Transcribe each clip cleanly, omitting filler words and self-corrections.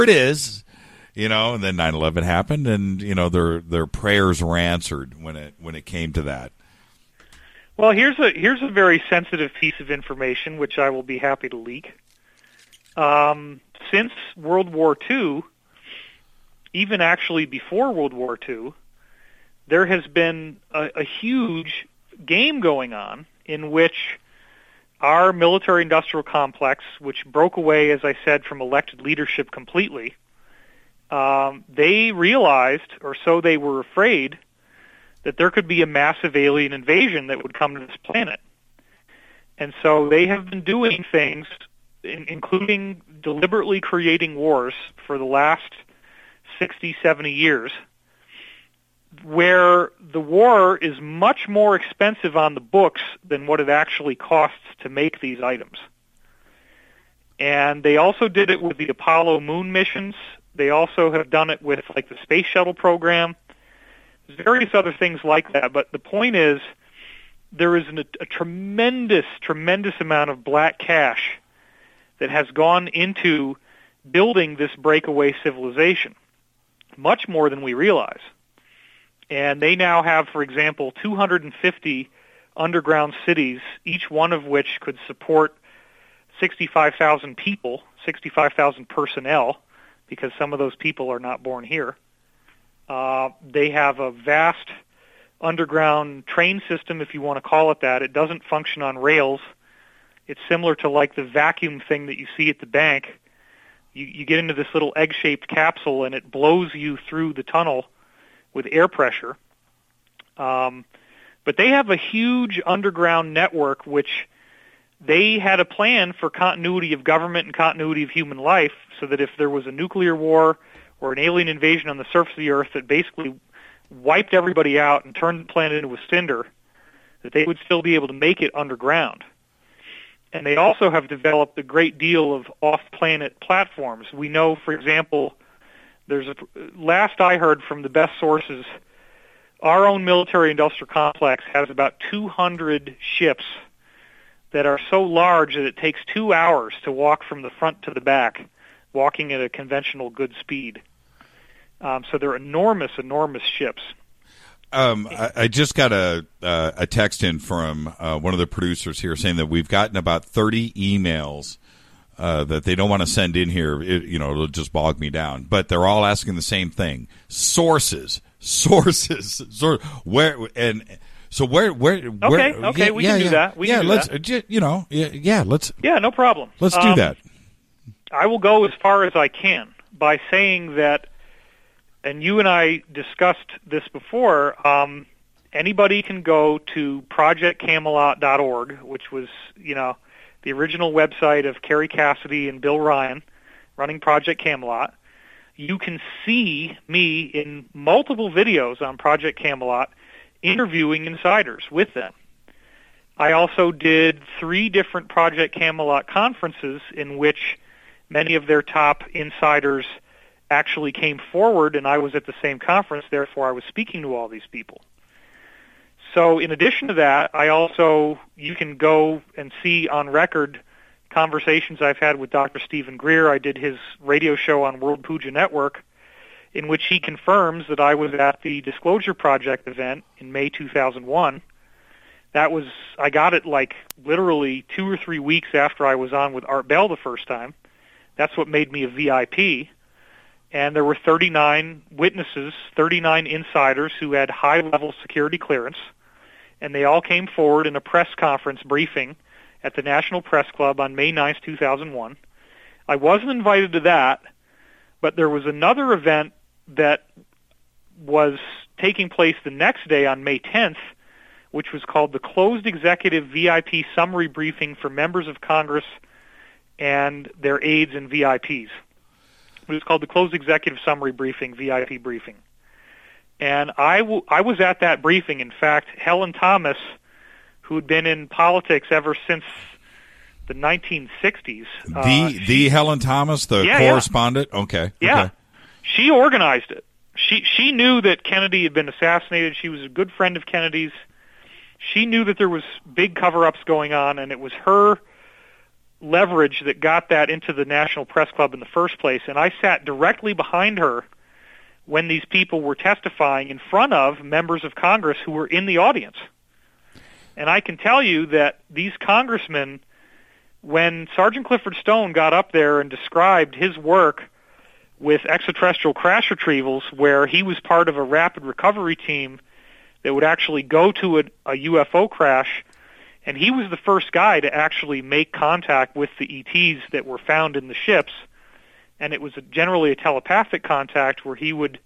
it is, and then 9/11 happened, and their prayers were answered when it came to that. Well, here's a very sensitive piece of information which I will be happy to leak. Since World War II, even actually before World War II, there has been a huge game going on in which our military-industrial complex, which broke away, as I said, from elected leadership completely, they realized, or so they were afraid, that there could be a massive alien invasion that would come to this planet. And so they have been doing things, including deliberately creating wars for the last 60, 70 years, where the war is much more expensive on the books than what it actually costs to make these items. And they also did it with the Apollo moon missions. They also have done it with the space shuttle program. There's various other things like that. But the point is, there is a tremendous, tremendous amount of black cash that has gone into building this breakaway civilization, much more than we realize. And they now have, for example, 250 underground cities, each one of which could support 65,000 people, 65,000 personnel, because some of those people are not born here. They have a vast underground train system, if you want to call it that. It doesn't function on rails. It's similar to the vacuum thing that you see at the bank. You get into this little egg-shaped capsule, and it blows you through the tunnel with air pressure. But they have a huge underground network which they had a plan for continuity of government and continuity of human life, so that if there was a nuclear war or an alien invasion on the surface of the Earth that basically wiped everybody out and turned the planet into a cinder, that they would still be able to make it underground. And they also have developed a great deal of off-planet platforms. We know, for example, last I heard from the best sources, our own military-industrial complex has about 200 ships that are so large that it takes 2 hours to walk from the front to the back, walking at a conventional good speed. So they're enormous, enormous ships. I just got a text in from one of the producers here saying that we've gotten about 30 emails that they don't want to send in here. It'll just bog me down. But they're all asking the same thing: sources. Where and so where? Okay, we can do that. Let's. Yeah, no problem. Let's do that. I will go as far as I can by saying that, and you and I discussed this before, anybody can go to projectcamelot.org, which was, the original website of Kerry Cassidy and Bill Ryan running Project Camelot. You can see me in multiple videos on Project Camelot interviewing insiders with them. I also did 3 different Project Camelot conferences in which many of their top insiders actually came forward, and I was at the same conference, therefore I was speaking to all these people. So in addition to that, you can go and see on record conversations I've had with Dr. Stephen Greer. I did his radio show on World Puja Network, in which he confirms that I was at the Disclosure Project event in May 2001. I got it literally 2 or 3 weeks after I was on with Art Bell the first time. That's what made me a VIP. And there were 39 witnesses, 39 insiders who had high-level security clearance, and they all came forward in a press conference briefing at the National Press Club on May 9th, 2001. I wasn't invited to that, but there was another event that was taking place the next day on May 10th, which was called the Closed Executive VIP Summary Briefing for Members of Congress and their aides and VIPs. It was called the Closed Executive Summary Briefing, VIP briefing. And I was at that briefing. In fact, Helen Thomas, who had been in politics ever since the 1960s. The Helen Thomas, the correspondent? Yeah. Okay. Yeah. Okay. She organized it. She knew that Kennedy had been assassinated. She was a good friend of Kennedy's. She knew that there was big cover-ups going on, and it was her leverage that got that into the National Press Club in the first place, and I sat directly behind her when these people were testifying in front of members of Congress who were in the audience. And I can tell you that these congressmen, when Sergeant Clifford Stone got up there and described his work with extraterrestrial crash retrievals, where he was part of a rapid recovery team that would actually go to a UFO crash, and he was the first guy to actually make contact with the ETs that were found in the ships, and it was generally a telepathic contact where he would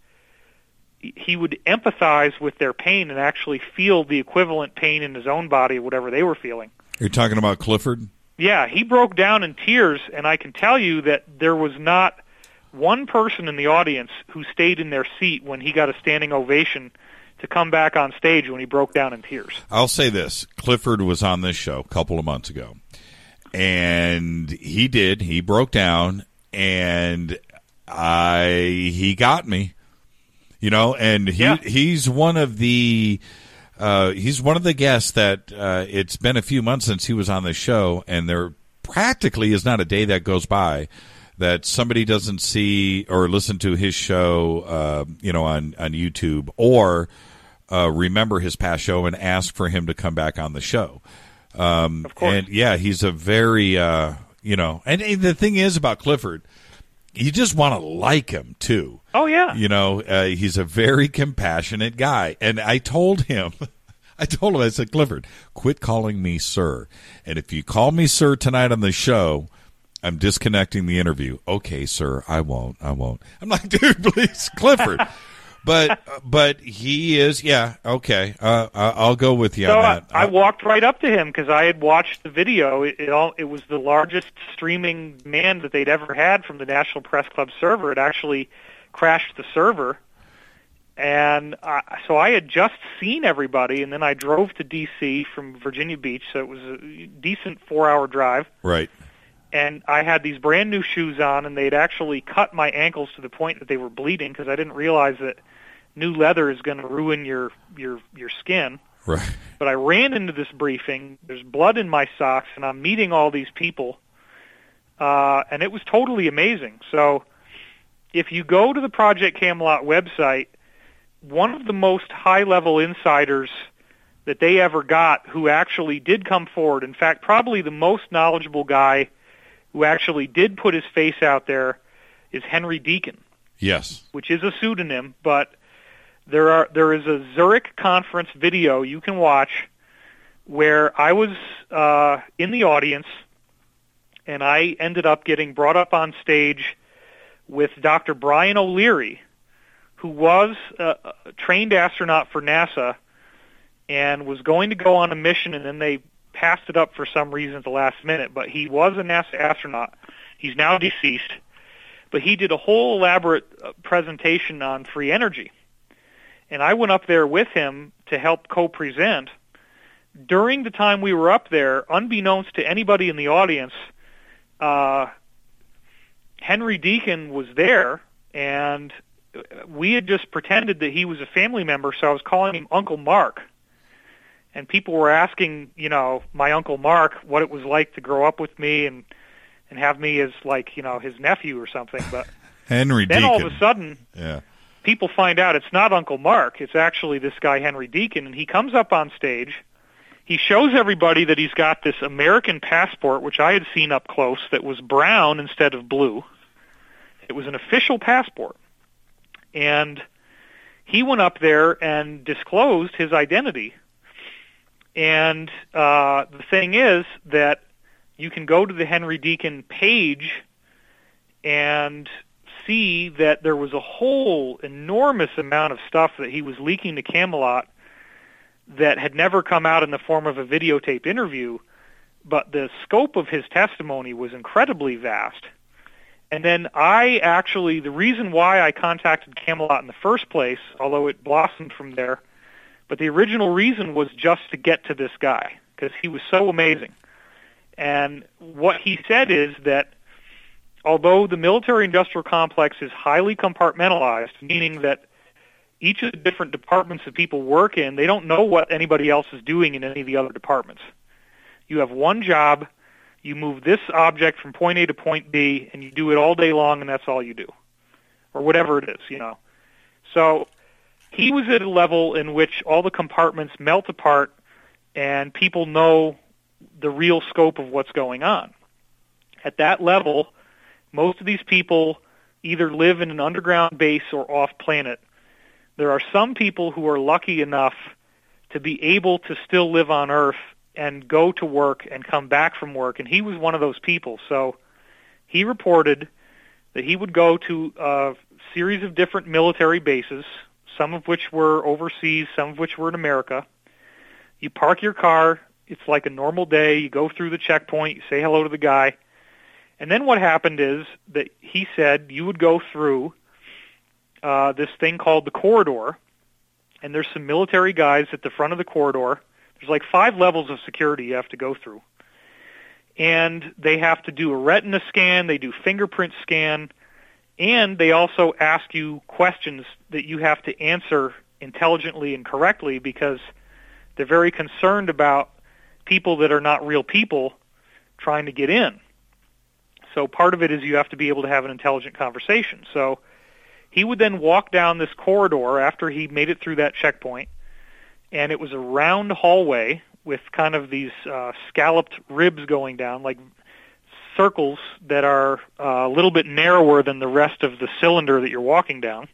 empathize with their pain and actually feel the equivalent pain in his own body, whatever they were feeling. You're talking about Clifford? Yeah, he broke down in tears, and I can tell you that there was not one person in the audience who stayed in their seat when he got a standing ovation to come back on stage when he broke down in tears. I'll say this. Clifford was on this show a couple of months ago, and he broke down, and he got me, and he's one of the guests that it's been a few months since he was on the show, and there practically is not a day that goes by that somebody doesn't see or listen to his show, on YouTube, or remember his past show and ask for him to come back on the show. Of course. And yeah, he's a very, and the thing is about Clifford, you just want to like him too. Oh yeah. He's a very compassionate guy. And I told him, I said, Clifford, quit calling me sir. And if you call me sir tonight on the show, I'm disconnecting the interview. Okay, sir, I won't. I'm like, dude, please, Clifford. But he is, yeah, okay. I'll go with you on that. I walked right up to him because I had watched the video. It was the largest streaming demand that they'd ever had from the National Press Club server. It actually crashed the server. And so I had just seen everybody, and then I drove to D.C. from Virginia Beach, so it was a decent 4-hour drive. Right. And I had these brand new shoes on, and they'd actually cut my ankles to the point that they were bleeding because I didn't realize that new leather is going to ruin your skin. Right. But I ran into this briefing. There's blood in my socks, and I'm meeting all these people, and it was totally amazing. So if you go to the Project Camelot website, one of the most high-level insiders that they ever got who actually did come forward, in fact, probably the most knowledgeable guy who actually did put his face out there, is Henry Deacon. Yes. Which is a pseudonym, but there is a Zurich conference video you can watch where I was in the audience, and I ended up getting brought up on stage with Dr. Brian O'Leary, who was a trained astronaut for NASA and was going to go on a mission, and then they passed it up for some reason at the last minute. But he was a NASA astronaut. He's now deceased. But he did a whole elaborate presentation on free energy. And I went up there with him to help co-present. During the time we were up there, unbeknownst to anybody in the audience, Henry Deacon was there, and we had just pretended that he was a family member, so I was calling him Uncle Mark. And people were asking, my Uncle Mark what it was like to grow up with me and have me as, his nephew or something. But Henry then Deacon. all of a sudden, people find out it's not Uncle Mark. It's actually this guy, Henry Deacon, and he comes up on stage. He shows everybody that he's got this American passport, which I had seen up close, that was brown instead of blue. It was an official passport. And he went up there and disclosed his identity. And the thing is that you can go to the Henry Deacon page and see that there was a whole enormous amount of stuff that he was leaking to Camelot that had never come out in the form of a videotape interview, but the scope of his testimony was incredibly vast. And then the reason why I contacted Camelot in the first place, although it blossomed from there, but the original reason was just to get to this guy, because he was so amazing. And what he said is that although the military-industrial complex is highly compartmentalized, meaning that each of the different departments that people work in, they don't know what anybody else is doing in any of the other departments. You have one job, You move this object from point A to point B, and you do it all day long, and that's all you do, or whatever it is, you know. So he was at a level in which all the compartments melt apart, and people know the real scope of what's going on. At that level, most of these people either live in an underground base or off-planet. There are some people who are lucky enough to be able to still live on Earth and go to work and come back from work, and he was one of those people. So he reported that he would go to a series of different military bases, some of which were overseas, some of which were in America. You park your car, it's like a normal day, you go through the checkpoint, you say hello to the guy, and then what happened is that he said you would go through this thing called the corridor, and there's some military guys at the front of the corridor. There's like 5 levels of security you have to go through. And they have to do a retina scan, they do fingerprint scan, and they also ask you questions that you have to answer intelligently and correctly because they're very concerned about people that are not real people trying to get in. So part of it is you have to be able to have an intelligent conversation. So he would then walk down this corridor after he made it through that checkpoint, and it was a round hallway with kind of these scalloped ribs going down, like circles that are a little bit narrower than the rest of the cylinder that you're walking down.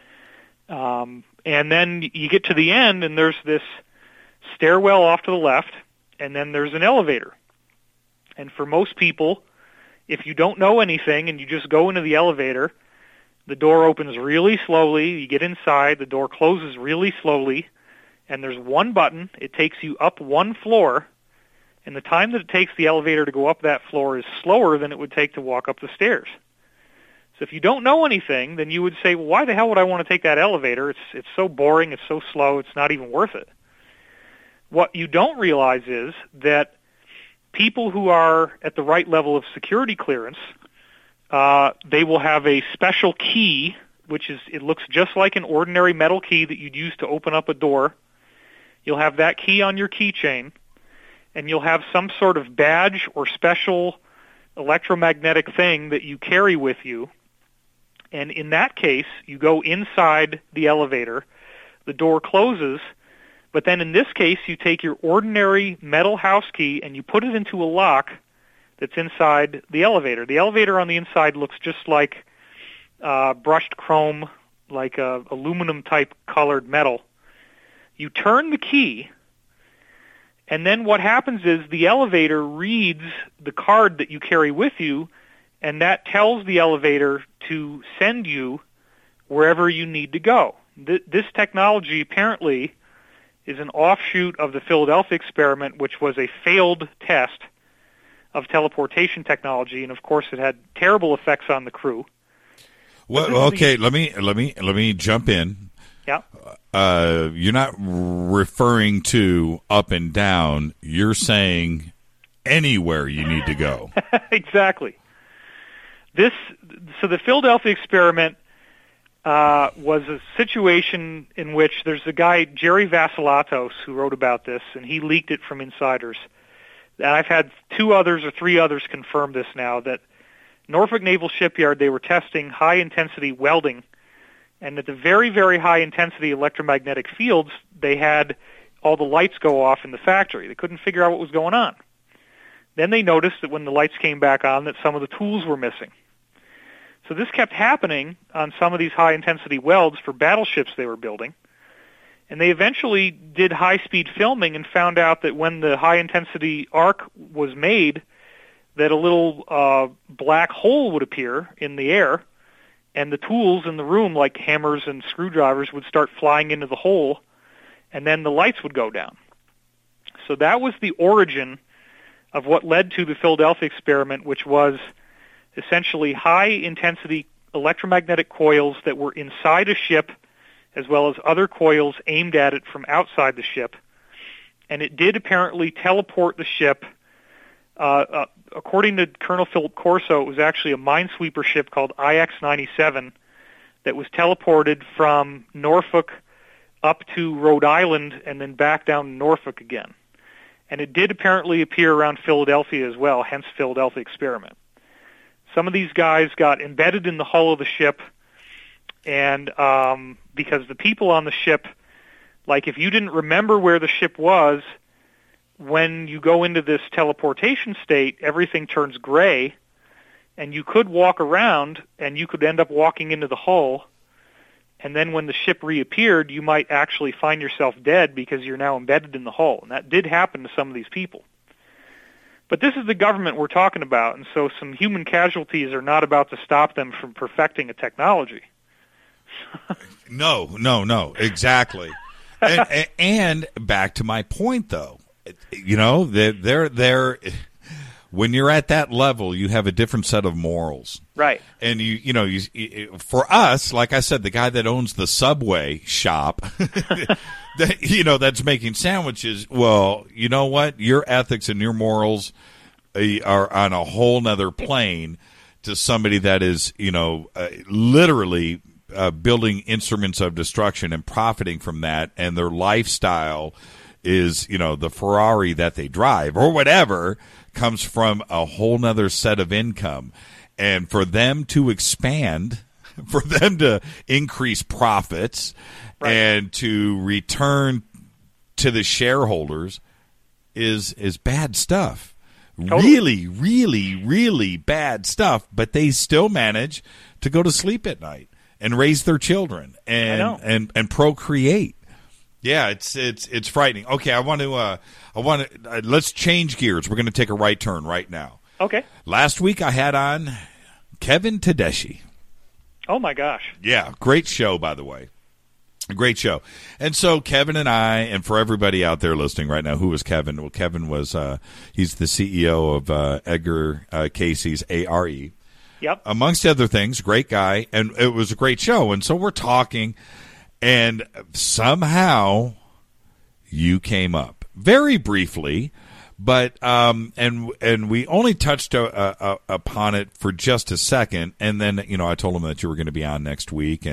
And then you get to the end, and there's this stairwell off to the left, and then there's an elevator. And for most people, if you don't know anything and you just go into the elevator, the door opens really slowly, you get inside, the door closes really slowly, and there's one button, it takes you up 1 floor, and the time that it takes the elevator to go up that floor is slower than it would take to walk up the stairs. So if you don't know anything, then you would say, well, why the hell would I want to take that elevator? It's so boring, it's so slow, it's not even worth it. What you don't realize is that people who are at the right level of security clearance, they will have a special key, which is, it looks just like an ordinary metal key that you'd use to open up a door. You'll have that key on your keychain, and you'll have some sort of badge or special electromagnetic thing that you carry with you. And in that case, you go inside the elevator, the door closes, but then in this case, you take your ordinary metal house key and you put it into a lock that's inside the elevator. The elevator on the inside looks just like brushed chrome, like aluminum-type colored metal. You turn the key, and then what happens is the elevator reads the card that you carry with you, and that tells the elevator to send you wherever you need to go. This technology apparently is an offshoot of the Philadelphia experiment, which was a failed test of teleportation technology, and of course it had terrible effects on the crew. Well, okay, let me jump in. Yeah. You're not referring to up and down. You're saying anywhere you need to go. Exactly. So the Philadelphia experiment was a situation in which there's a guy, Jerry Vassilatos, who wrote about this, and he leaked it from insiders. And I've had 2 others or 3 others confirm this now, that Norfolk Naval Shipyard, they were testing high-intensity welding, and at the very, very high-intensity electromagnetic fields, they had all the lights go off in the factory. They couldn't figure out what was going on. Then they noticed that when the lights came back on, that some of the tools were missing. So this kept happening on some of these high-intensity welds for battleships they were building. And they eventually did high-speed filming and found out that when the high-intensity arc was made, that a little black hole would appear in the air, and the tools in the room, like hammers and screwdrivers, would start flying into the hole, and then the lights would go down. So that was the origin of what led to the Philadelphia experiment, which was essentially high-intensity electromagnetic coils that were inside a ship, as well as other coils aimed at it from outside the ship. And it did apparently teleport the ship. According to Colonel Philip Corso, it was actually a minesweeper ship called IX-97 that was teleported from Norfolk up to Rhode Island and then back down to Norfolk again. And it did apparently appear around Philadelphia as well, hence Philadelphia experiment. Some of these guys got embedded in the hull of the ship, and because the people on the ship, like if you didn't remember where the ship was, when you go into this teleportation state, everything turns gray, and you could walk around, and you could end up walking into the hull, and then when the ship reappeared, you might actually find yourself dead because you're now embedded in the hull. And that did happen to some of these people. But this is the government we're talking about, and so some human casualties are not about to stop them from perfecting a technology. No, exactly. and back to my point, though, you know, they're when you're at that level, you have a different set of morals. Right. And you for us, like I said, the guy that owns the Subway shop, that's making sandwiches. Well, you know what? Your ethics and your morals are on a whole nother plane to somebody that is, literally building instruments of destruction and profiting from that, and their lifestyle is, the Ferrari that they drive or whatever comes from a whole nother set of income. And for them to expand, for them to increase profits, right, and to return to the shareholders is bad stuff. Totally. Really, really, really bad stuff. But they still manage to go to sleep at night and raise their children and procreate. Yeah, it's frightening. Okay, I want to let's change gears. We're going to take a right turn right now. Okay. Last week I had on Kevin Tedeschi. Oh my gosh. Yeah, great show, by the way. A great show. And so Kevin and I, and for everybody out there listening right now, who was Kevin? Well, Kevin was he's the CEO of Edgar Cayce's ARE. Yep. Amongst other things, great guy, and it was a great show. And so we're talking, and somehow you came up very briefly, but and we only touched upon it for just a second, and then I told him that you were going to be on next week,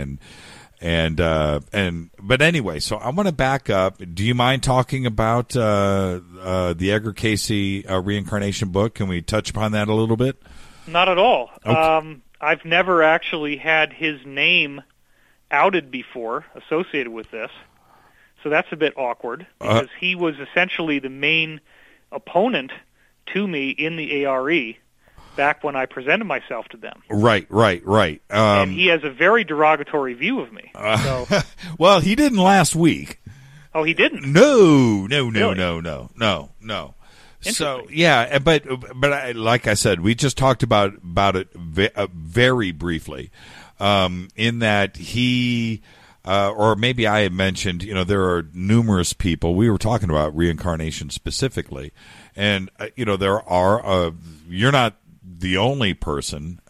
but anyway, so I want to back up. Do you mind talking about the Edgar Cayce reincarnation book? Can we touch upon that a little bit? Not at all. Okay. I've never actually had his name outed before associated with this, so that's a bit awkward because he was essentially the main opponent to me in the ARE back when I presented myself to them. Right. And he has a very derogatory view of me. So. Well, he didn't last week. Oh, he didn't? No. Really? So yeah, but like I said, we just talked about it very briefly, in that he, or maybe I had mentioned, there are numerous people. We were talking about reincarnation specifically, and there are. You're not the only person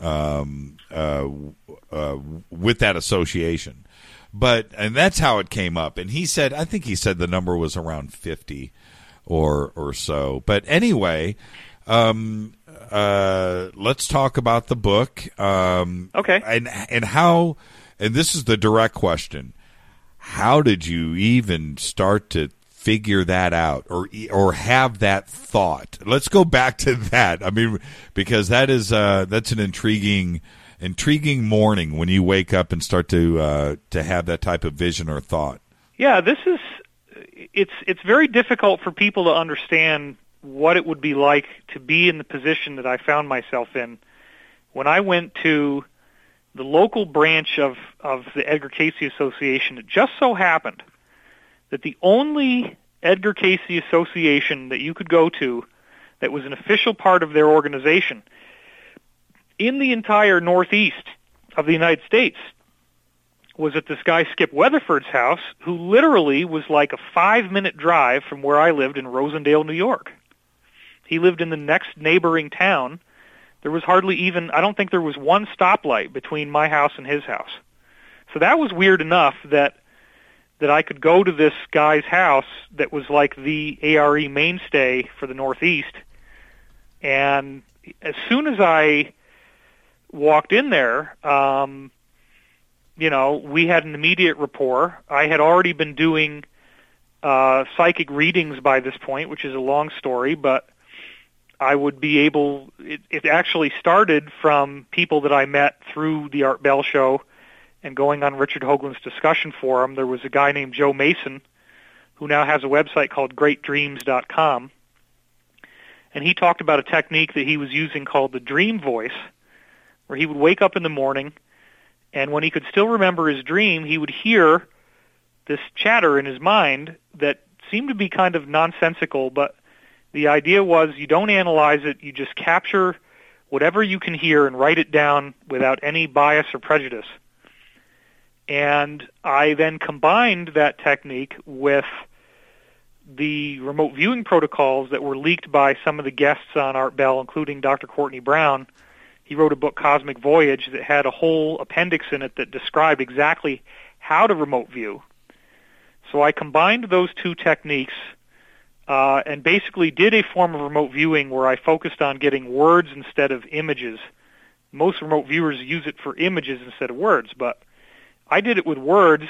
with that association, and that's how it came up. And he said, I think he said the number was around 50. Or so. But anyway, let's talk about the book. Okay. And how, and this is the direct question, how did you even start to figure that out or have that thought? Let's go back to that. I mean, because that's an intriguing morning when you wake up and start to have that type of vision or thought. Yeah, it's very difficult for people to understand what it would be like to be in the position that I found myself in when I went to the local branch of the Edgar Cayce Association. It just so happened that the only Edgar Cayce Association that you could go to that was an official part of their organization in the entire Northeast of the United States was at this guy Skip Weatherford's house, who literally was like a 5-minute drive from where I lived in Rosendale, New York. He lived in the next neighboring town. There was hardly even, I don't think there was one stoplight between my house and his house. So that was weird enough that I could go to this guy's house that was like the ARE mainstay for the Northeast. And as soon as I walked in there, we had an immediate rapport. I had already been doing psychic readings by this point, which is a long story, but I would be able, it actually started from people that I met through the Art Bell Show and going on Richard Hoagland's discussion forum. There was a guy named Joe Mason who now has a website called greatdreams.com, and he talked about a technique that he was using called the dream voice, where he would wake up in the morning, and when he could still remember his dream, he would hear this chatter in his mind that seemed to be kind of nonsensical, but the idea was you don't analyze it, you just capture whatever you can hear and write it down without any bias or prejudice. And I then combined that technique with the remote viewing protocols that were leaked by some of the guests on Art Bell, including Dr. Courtney Brown. He wrote a book, Cosmic Voyage, that had a whole appendix in it that described exactly how to remote view. So I combined those two techniques and basically did a form of remote viewing where I focused on getting words instead of images. Most remote viewers use it for images instead of words, but I did it with words,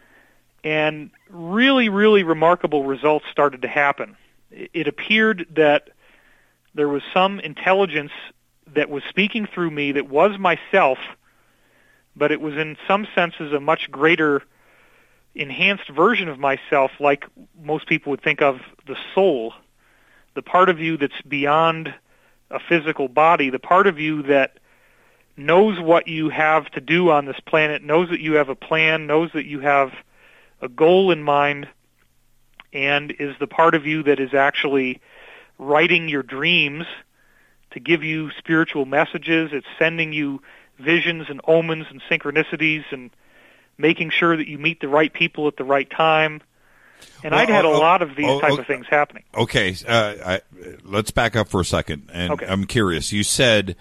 and really, really remarkable results started to happen. It appeared that there was some intelligence that was speaking through me that was myself, but it was in some senses a much greater enhanced version of myself, like most people would think of the soul, the part of you that's beyond a physical body, the part of you that knows what you have to do on this planet, knows that you have a plan, knows that you have a goal in mind, and is the part of you that is actually writing your dreams to give you spiritual messages. It's sending you visions and omens and synchronicities and making sure that you meet the right people at the right time. And I'd had a lot of these type of things happening. Okay, let's back up for a second, and okay. I'm curious. You said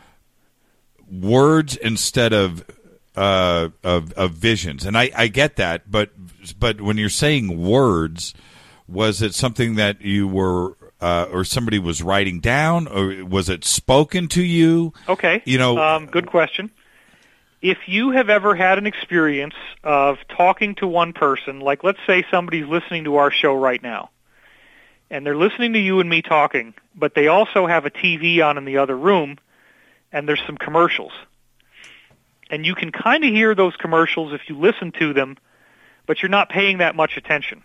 words instead of visions, and I get that, but when you're saying words, was it something that you were or somebody was writing down, or was it spoken to you? Okay, good question. If you have ever had an experience of talking to one person, like let's say somebody's listening to our show right now, and they're listening to you and me talking, but they also have a TV on in the other room, and there's some commercials. And you can kind of hear those commercials if you listen to them, but you're not paying that much attention.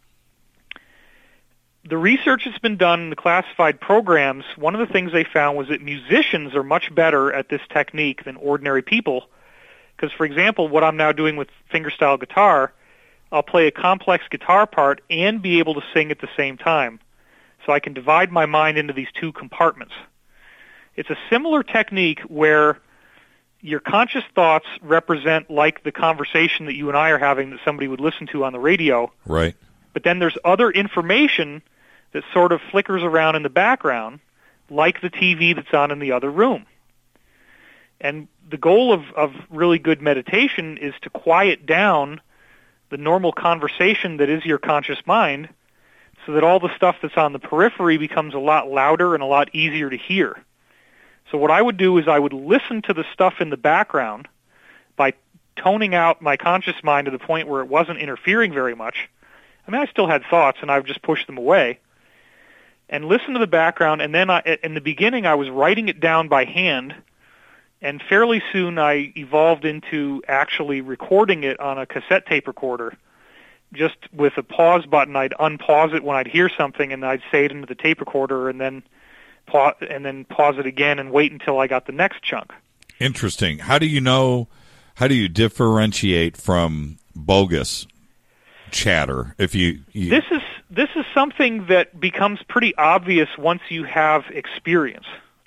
The research that's been done in the classified programs, one of the things they found was that musicians are much better at this technique than ordinary people. Because, for example, what I'm now doing with fingerstyle guitar, I'll play a complex guitar part and be able to sing at the same time. So I can divide my mind into these two compartments. It's a similar technique where your conscious thoughts represent like the conversation that you and I are having that somebody would listen to on the radio. Right. But then there's other information that sort of flickers around in the background, like the TV that's on in the other room. And the goal of really good meditation is to quiet down the normal conversation that is your conscious mind so that all the stuff that's on the periphery becomes a lot louder and a lot easier to hear. So what I would do is I would listen to the stuff in the background by toning out my conscious mind to the point where it wasn't interfering very much. I mean, I still had thoughts, and I would just push them away. And listen to the background, and then in the beginning I was writing it down by hand, and fairly soon I evolved into actually recording it on a cassette tape recorder. Just with a pause button, I'd unpause it when I'd hear something, and I'd say it into the tape recorder, and then pause it again and wait until I got the next chunk. Interesting. How do you differentiate from bogus chatter? If you This is something that becomes pretty obvious once you have experience.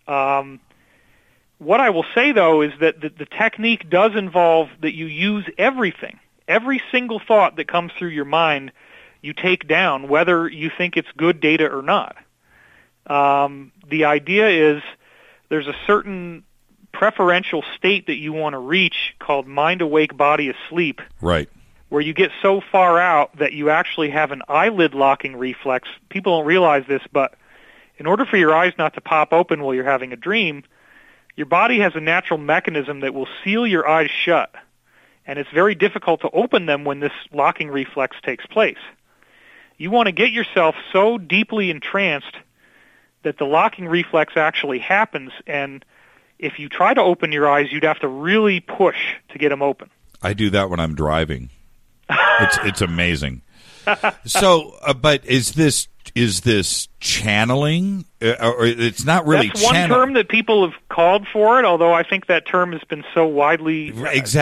What I will say, though, is that the technique does involve that you use everything. Every single thought that comes through your mind, you take down, whether you think it's good data or not. The idea is there's a certain preferential state that you want to reach called mind awake, body asleep. Right. Where you get so far out that you actually have an eyelid locking reflex. People don't realize this, but in order for your eyes not to pop open while you're having a dream, your body has a natural mechanism that will seal your eyes shut, and it's very difficult to open them when this locking reflex takes place. You want to get yourself so deeply entranced that the locking reflex actually happens, and if you try to open your eyes, you'd have to really push to get them open. I do that when I'm driving. It's amazing. So, but is this channeling, or it's not really? That's one term that people have called for it. Although I think that term has been so widely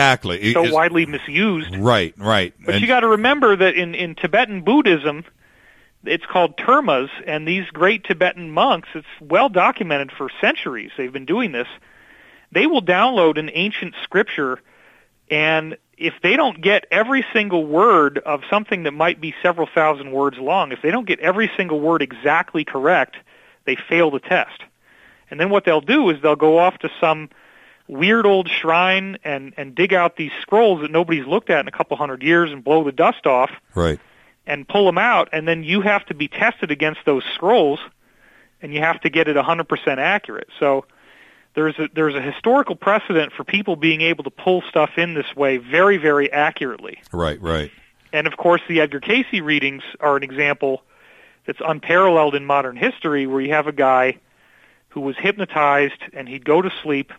widely misused. Right. But you got to remember that in Tibetan Buddhism, it's called termas, and these great Tibetan monks, it's well documented for centuries. They've been doing this. They will download an ancient scripture, and if they don't get every single word of something that might be several thousand words long, if they don't get every single word exactly correct, they fail the test. And then what they'll do is they'll go off to some weird old shrine and dig out these scrolls that nobody's looked at in a couple hundred years and blow the dust off. Right. And pull them out, and then you have to be tested against those scrolls, and you have to get it 100% accurate. So there's a historical precedent for people being able to pull stuff in this way very, very accurately. Right. And, of course, the Edgar Cayce readings are an example that's unparalleled in modern history, where you have a guy who was hypnotized, and he'd go to sleep,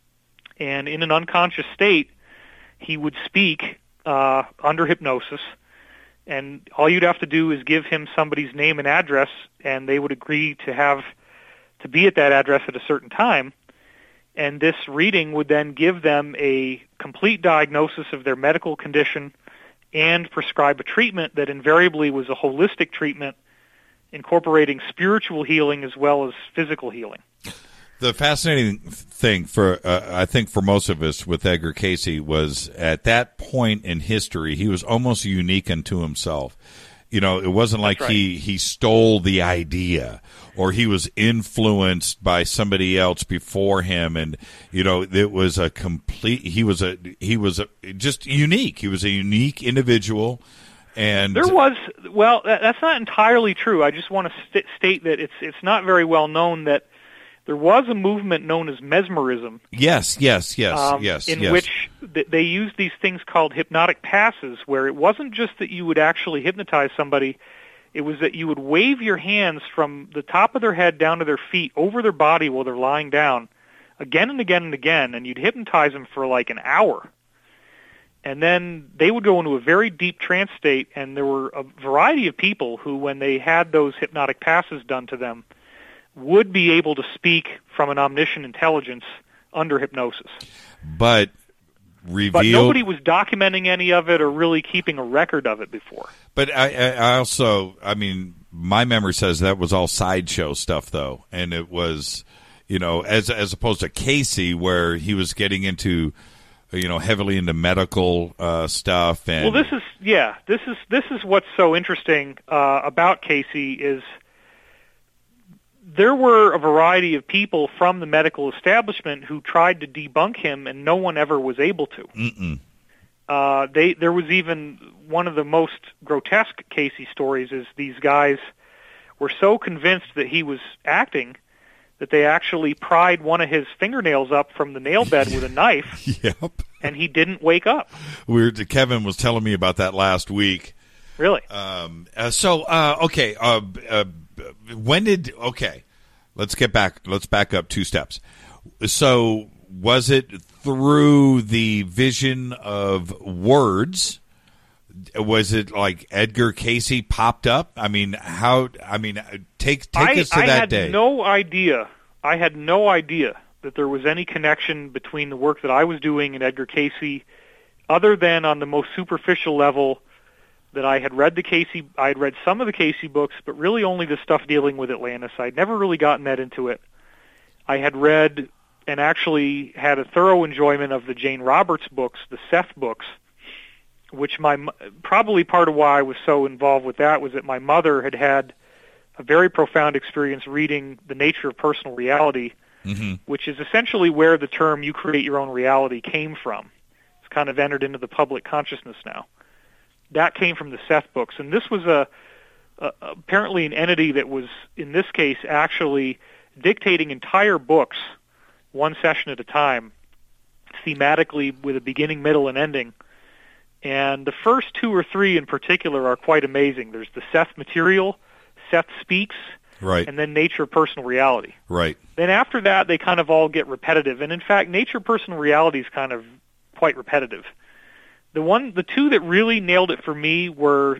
and in an unconscious state, he would speak under hypnosis, and all you'd have to do is give him somebody's name and address, and they would agree to be at that address at a certain time. And this reading would then give them a complete diagnosis of their medical condition and prescribe a treatment that invariably was a holistic treatment incorporating spiritual healing as well as physical healing. The fascinating thing I think for most of us with Edgar Cayce was at that point in history, he was almost unique unto himself. You know, it wasn't like he stole the idea or he was influenced by somebody else before him. And, you know, it was he was just unique. He was a unique individual. And that's not entirely true. I just want to state that it's not very well known that there was a movement known as mesmerism. Yes. In which they used these things called hypnotic passes, where it wasn't just that you would actually hypnotize somebody, it was that you would wave your hands from the top of their head down to their feet over their body while they're lying down, again and again and again, and you'd hypnotize them for like an hour. And then they would go into a very deep trance state, and there were a variety of people who, when they had those hypnotic passes done to them, would be able to speak from an omniscient intelligence under hypnosis. But nobody was documenting any of it or really keeping a record of it before. But I also, my memory says that was all sideshow stuff, though. And it was, you know, as opposed to Cayce, where he was getting into, you know, heavily into medical stuff. And well, this is what's so interesting about Cayce is there were a variety of people from the medical establishment who tried to debunk him, and no one ever was able to. There was even one of the most grotesque Cayce stories is these guys were so convinced that he was acting that they actually pried one of his fingernails up from the nail bed with a knife, and he didn't wake up. Weird. Kevin was telling me about that last week. Really? Let's back up 2 steps. So was it through the vision of words? Was it like Edgar Cayce popped up? Take us to that day. I had no idea that there was any connection between the work that I was doing and Edgar Cayce, other than on the most superficial level that I had read I had read some of the Cayce books, but really only the stuff dealing with Atlantis. I'd never really gotten that into it. I had read and actually had a thorough enjoyment of the Jane Roberts books, the Seth books, which probably part of why I was so involved with that was that my mother had a very profound experience reading The Nature of Personal Reality, which is essentially where the term "you create your own reality" came from. It's kind of entered into the public consciousness now. That came from the Seth books, and this was apparently an entity that was, in this case, actually dictating entire books, one session at a time, thematically with a beginning, middle, and ending. And the first 2 or 3 in particular are quite amazing. There's the Seth Material, Seth Speaks, right, and then Nature Personal Reality. right. Then after that, they kind of all get repetitive. And in fact, Nature Personal Reality is kind of quite repetitive. The 2 that really nailed it for me were